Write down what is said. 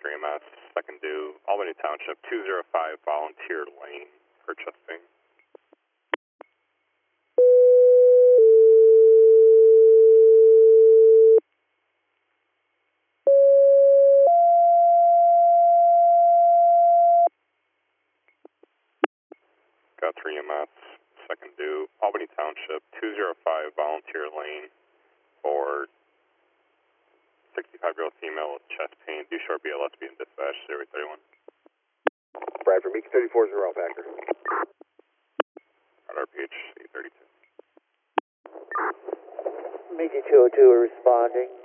EMS, second due, Albany Township, 205 Volunteer Lane, purchasing. Got 3 EMS, second due, Albany Township, 205 Volunteer Lane, for 65-year-old female with chest pain, due short BLS being dispatched, 031. Bradford, Meek 34 Factor. At RPH 832. Meekie 202 responding.